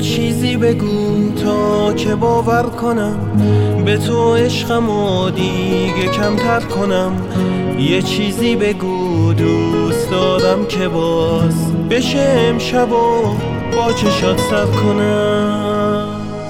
چیزی بگو تا که باور کنم به تو عشقمو دیگه کمتر کنم. یه چیزی بگو دوست دارم که باز بشه امشب و با چشات سر کنم.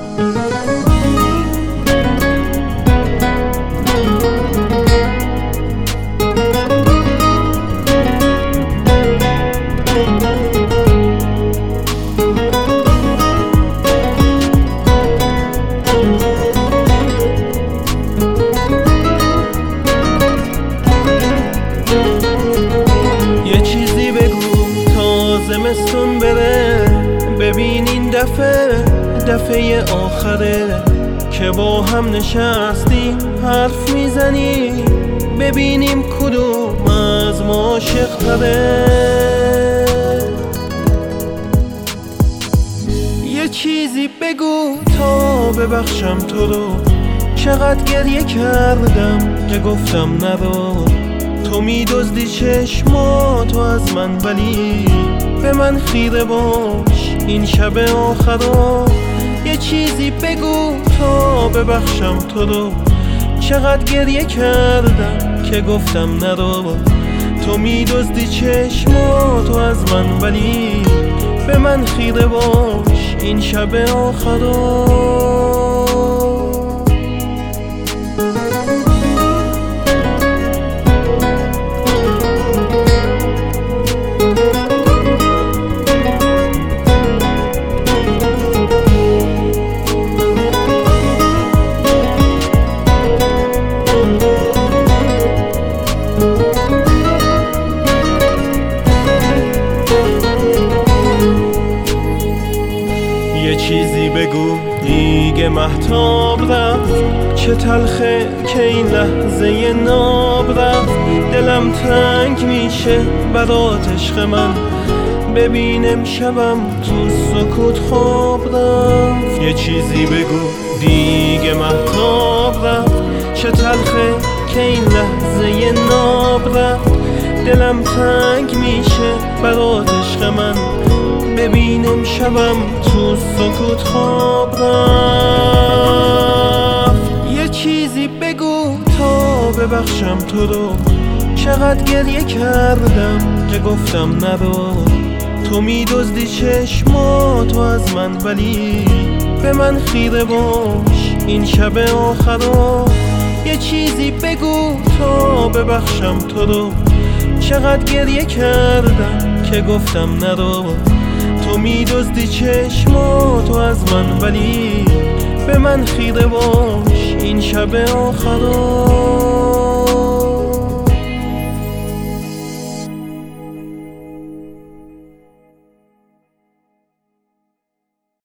زمستون بره ببین این دفعه آخره که با هم نشستیم حرف میزنیم، ببینیم کدوم از ما عاشق تره. یه چیزی بگو تا ببخشم تو رو، چقدر گریه کردم که گفتم نرو. تو میدزدی چشماتو از من ولی به من خیره باش این شب آخرا. یه چیزی بگو تا ببخشم تو رو، چقدر گریه کردم که گفتم نرو. تو میدزدی چشماتو از من ولی به من خیره باش این شب آخرا. یه چیزی بگو دیگه مهتاب رفت، چه تلخه که این لحظه ناب رفت. دلم تنگ میشه برات عشق من، ببینم شبم تو سکوت خواب رفت. یه چیزی بگو دیگه مهتاب رفت، چه تلخه که این لحظه ناب رفت. دلم تنگ میشه برات عشق من، ببینم شبم تو سکوت خواب رفت. یه چیزی بگو تا ببخشم تو رو، چقدر گریه کردم که گفتم نرو. تو میدزدی چشماتو از من ولی به من خیره باش این شب آخرا. یه چیزی بگو تا ببخشم تو رو، چقدر گریه کردم که گفتم نرو. تو میدزدی چشماتو از من ولی به من خیره باش این شب آخرا.